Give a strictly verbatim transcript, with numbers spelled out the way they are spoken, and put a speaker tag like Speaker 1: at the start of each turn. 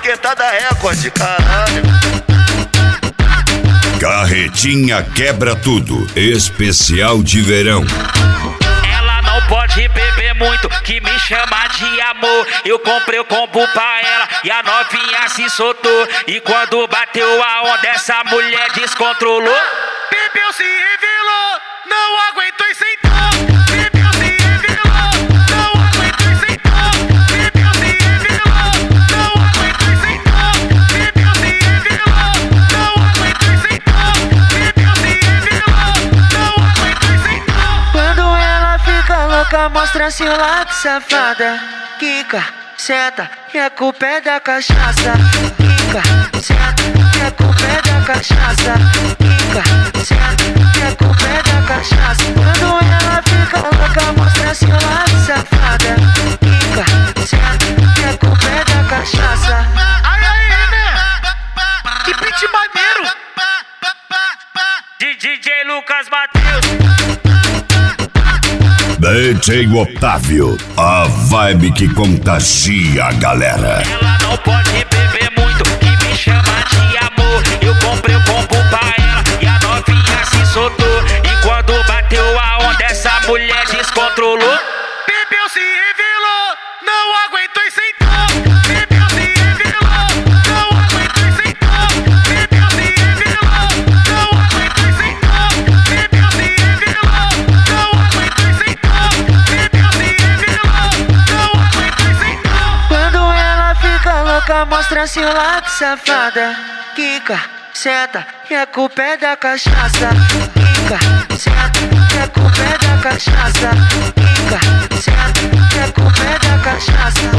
Speaker 1: Marquetada Record, caralho.
Speaker 2: Carretinha quebra tudo, especial de verão.
Speaker 3: Ela não pode beber muito, que me chama de amor. Eu comprei o combo pra ela e a novinha se soltou. E quando bateu a onda, essa mulher descontrolou.
Speaker 4: Bebeu, se revelou, não aguentou e sentou. Bebeu, se revelou, não aguentou e sentou. Bebeu, se revelou, não aguentou e sentou. Bebeu, se revelou, não aguentou e sentou. Bebeu, se revelou, não aguentou e sentou.
Speaker 5: Quando ela fica louca, mostra seu lado, safada. Quica, senta, e a culpa é da cachaça. Quica, senta, e a culpa é da cachaça. Quica, senta, e a culpa é da cachaça. Quando ela fica louca, mostra seu lado, safada. Quica, senta, e a culpa é da cachaça.
Speaker 4: Ai, ai, né? Que beat maneiro.
Speaker 3: De D J Lucas Matheus.
Speaker 2: D J Otávio, a vibe que contagia a galera.
Speaker 3: Ela não pode beber muito, que me chama de amor. Eu comprei o combo pra ela e a novinha se soltou. E quando bateu a onda, essa mulher descontrolou.
Speaker 4: Bebeu, se revelou, não aguentou e sentou. Bebeu, se revelou, não aguentou e sentou. Bebeu, se revelou, não aguentou e sentou. Bebeu, se revelou, não aguentou e sentou. Bebeu, se revelou, não aguentou e sentou.
Speaker 5: Quando ela fica louca, mostra seu lado, safada. Quica, senta, e a culpa é da cachaça. Quica, senta, e a culpa é da cachaça. Quica, senta, e a culpa é da cachaça.